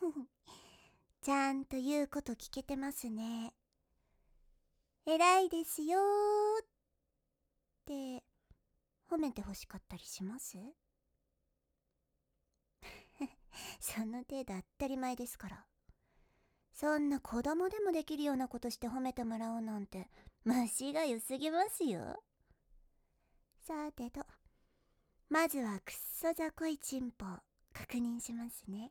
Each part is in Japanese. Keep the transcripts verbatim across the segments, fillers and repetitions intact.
ちゃんと言うこと聞けてますね。偉いですよーって褒めて欲しかったりします？その程度当たり前ですから。そんな子供でもできるようなことして褒めてもらおうなんて虫が良すぎますよ。さてと、まずはくっそざこいチンポ確認しますね。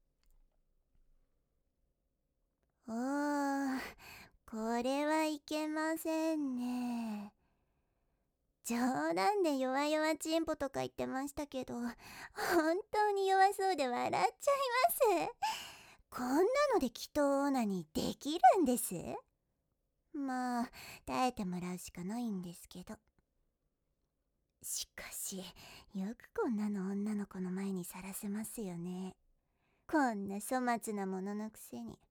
おー、これはいけませんね。冗談で弱々チンポとか言ってましたけど、本当に弱そうで笑っちゃいます。こんなので祈祷オナにできるんです？まあ、耐えてもらうしかないんですけど。しかし、よくこんなの女の子の前にさらせますよね。こんな粗末なもののくせに。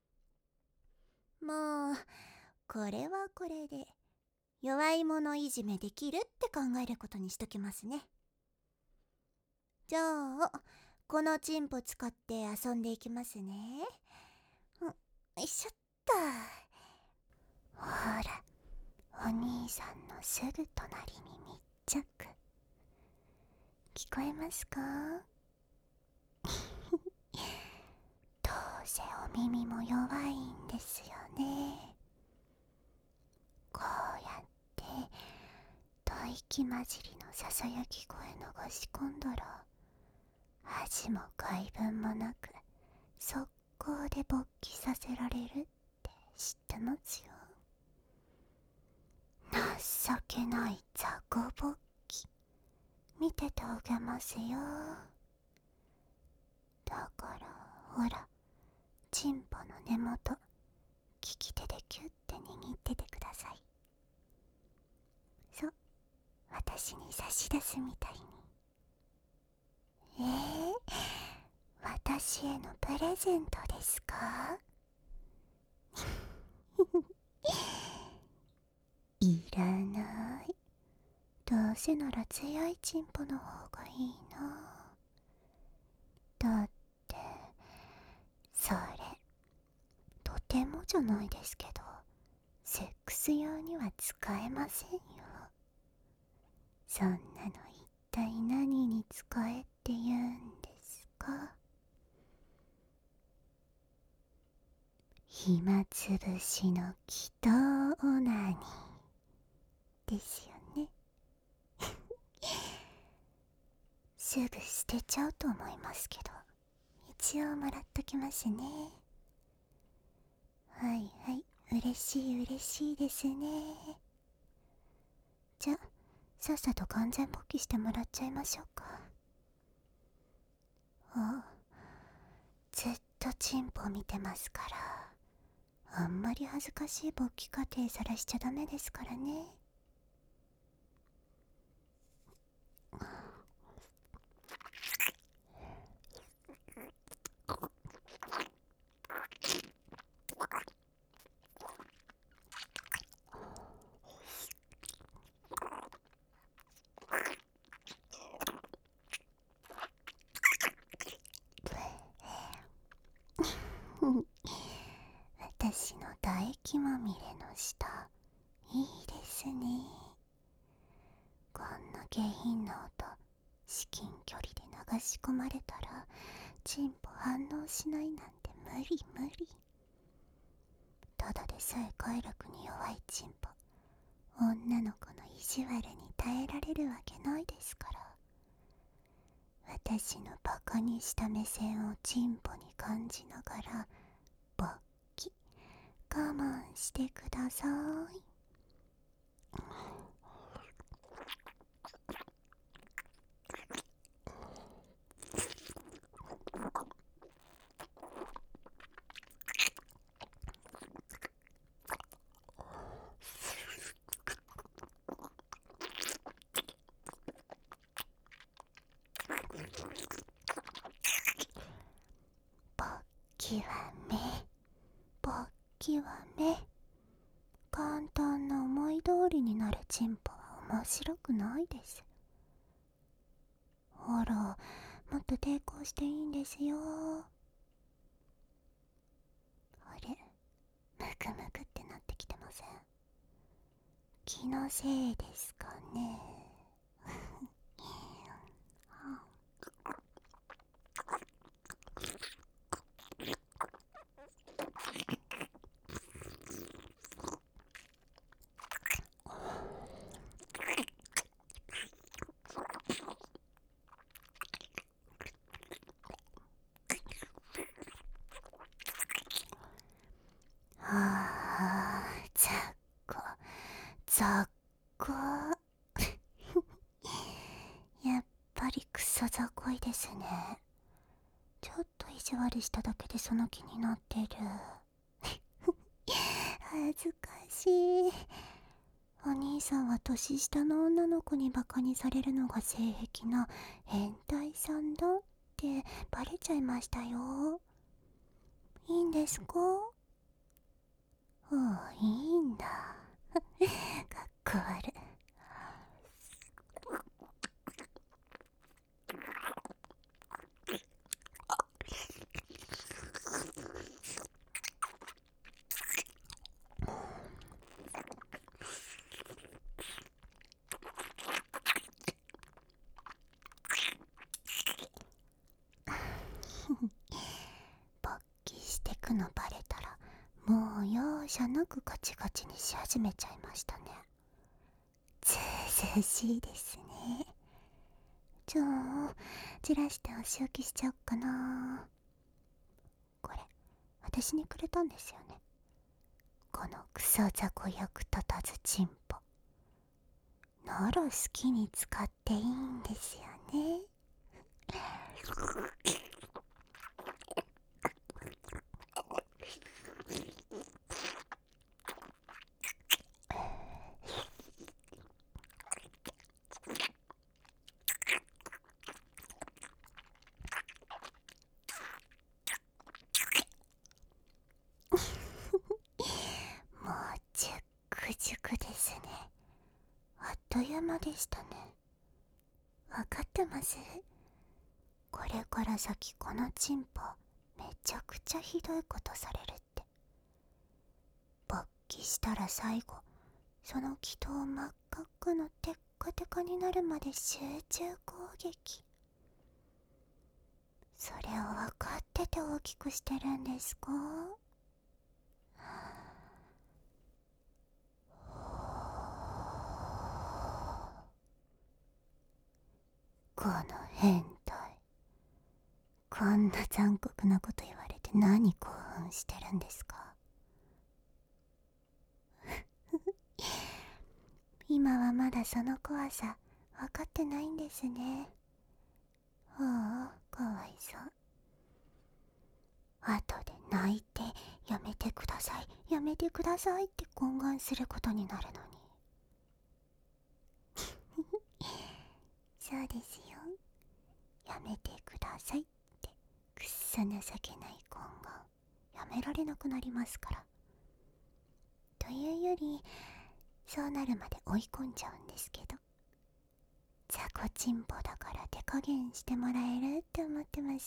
もう、これはこれで、弱い者いじめできるって考えることにしときますね。じゃあ、このチンポ使って遊んでいきますね。ん、よいしょっと。ほら、お兄さんのすぐ隣に密着。聞こえますか？どうせお耳も弱いんですよね。こうやって吐息混じりのささやき声流し込んだら、恥も外聞もなく速攻で勃起させられるって知ってますよ。情けない雑魚勃起見ててあげますよ。だからほら、チンポの根元利き手でキュッて握っててください。そう、私に差し出すみたいに。えー、私へのプレゼントですか？いらない。どうせなら強いチンポの方がいいな。だってそれとてもじゃないですけど、セックス用には使えませんよ。そんなの一体何に使えって言うんですか？暇つぶしの祈祷オナニーですよね。すぐ捨てちゃうと思いますけど、一応もらっときますね。はいはい、嬉しい嬉しいですね。じゃ、さっさと完全勃起してもらっちゃいましょうか。あ、ずっとチンポ見てますから、あんまり恥ずかしい勃起過程さらしちゃダメですからね。私の唾液まみれの下、いいですね。こんな下品な音、至近距離で流し込まれたらチンポ反応しないなんて無理無理。ただでさえ快楽に弱いチンポ、女の子の意地悪に耐えられるわけないですから。私のバカにした目線をチンポに感じながら勃起我慢してください。勃起は目、勃起は目。簡単な思い通りになるチンポは面白くないです。ほら、もっと抵抗していいんですよ。 むくってなってきてません？気のせいですかね。あー、ざっこざっこやっぱりクソざこいですね。ちょっと意地悪しただけでその気になってる。恥ずかしい。お兄さんは年下の女の子にバカにされるのが性癖な変態さんだってバレちゃいましたよ。いいんですか？ああ、いいんだ。かっこ悪い。勃起してくのバレたらもう容赦なくガチガチにし始めちゃいましたね。ずうずうしいですね。じゃあじらしてお仕置きしちゃおっかな。これ私にくれたんですよね、このクソ雑魚役立たずチンポ。なら好きに使っていいんですよね。もうじゅっくじゅくですね。あっという間でしたね。わかってます？これから先このチンポめちゃくちゃひどいことされるって。勃起したら最後その気筒真っ赤っかのテッカテカになるまで集中攻撃。それを分かってて大きくしてるんですか？この変態、こんな残酷なこと言われて何興奮してるんですか？今はまだその怖さ分かってないんですね。ああ、かわいそう。後で泣いてやめてくださいやめてくださいって懇願することになるのに。そうですよ、やめてくださいってくっそ情けない懇願やめられなくなりますから。というよりそうなるまで追い込んじゃうんですけど、雑魚チンポだから手加減してもらえるって思ってます？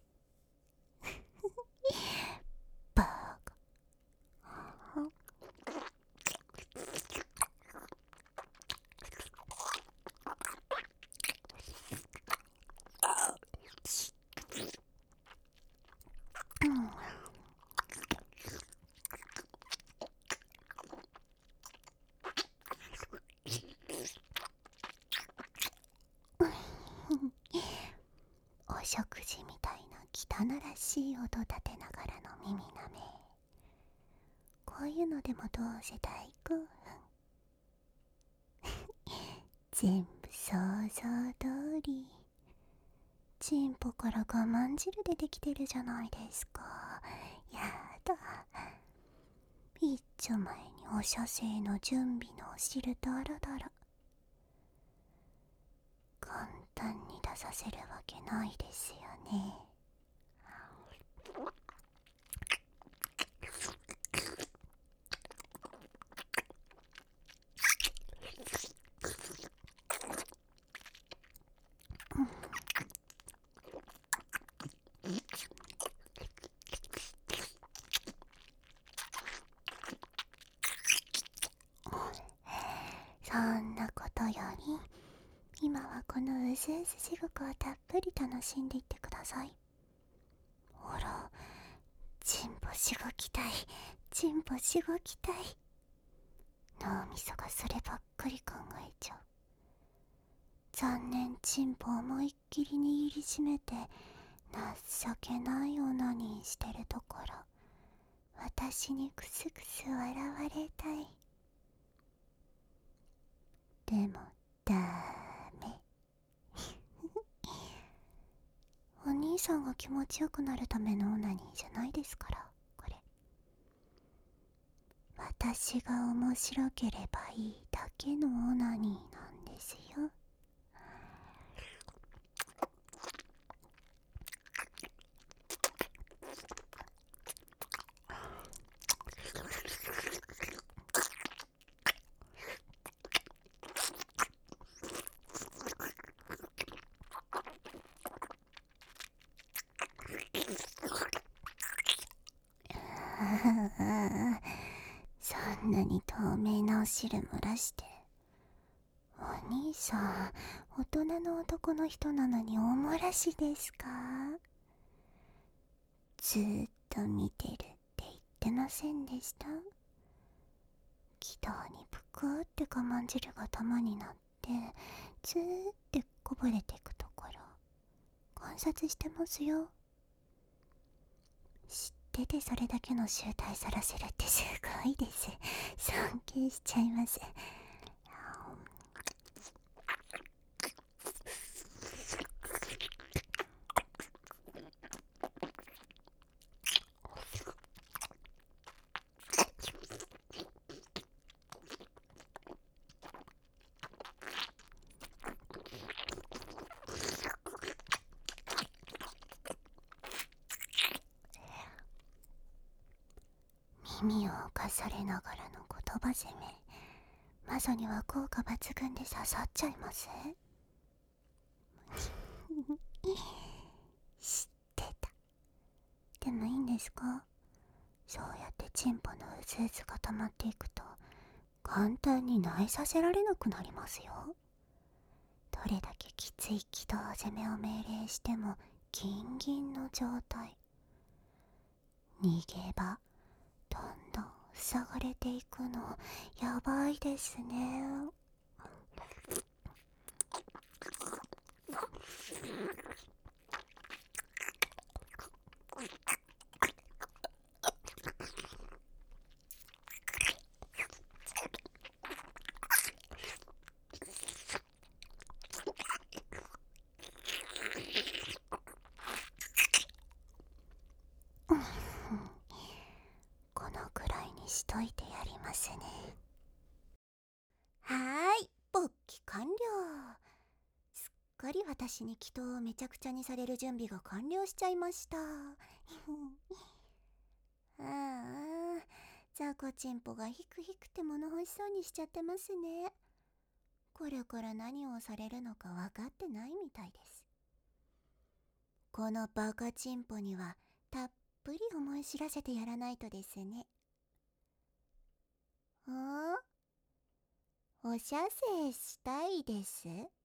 バカ。お食事みたいな汚らしい音立てながらの耳なめ。こういうのでもどうせ大興奮。全部想像通り。チンポから我慢汁でできてるじゃないですか。やだ。一丁前にお射精の準備のお汁だらだら。簡単に出させるわけないですよね。 すうす地獄をたっぷり楽しんでいってください。ほら、チンポしごきたい、チンポしごきたい。脳みそがそればっかり考えちゃう。残念、チンポ思いっきり握りしめて情けないオナニーしてるところ、私にクスクス笑われたい。でもダメ。お兄さんが気持ちよくなるためのオナニーじゃないですから、これ。私が面白ければいいだけのオナニーなんですよ。そんなに透明なお汁漏らして。お兄さん、大人の男の人なのにお漏らしですか？ずーっと見てるって言ってませんでした？気道にぷくーって我慢汁が玉になってずーってこぼれていくところ観察してますよ。知っててそれだけの集大さらせるってすごいです。尊敬しちゃいます。耳を侵されながらの言葉攻め、まさには効果抜群で刺さっちゃいます。知ってた。でもいいんですか？そうやってチンポのうずうずが溜まっていくと簡単に内させられなくなりますよ。どれだけきつい気道攻めを命令してもギンギンの状態。逃げ場どんどん塞がれていくのやばいですね。このくらいにしといてやりますね。はーい、勃起完了。すっかり私に祈祷をめちゃくちゃにされる準備が完了しちゃいました。ああ、ザコチンポがヒクヒクって物欲しそうにしちゃってますね。これから何をされるのか分かってないみたいです。このバカチンポにはたっぷり思い知らせてやらないとですね。ん？おしゃせしたいです。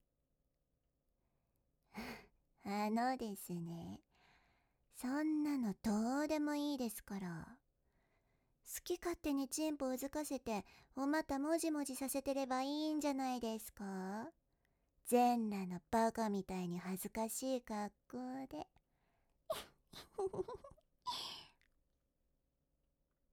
あのですね、そんなのどうでもいいですから。好き勝手にチンポうずかせてお股もじもじさせてればいいんじゃないですか？全裸のバカみたいに恥ずかしい格好で。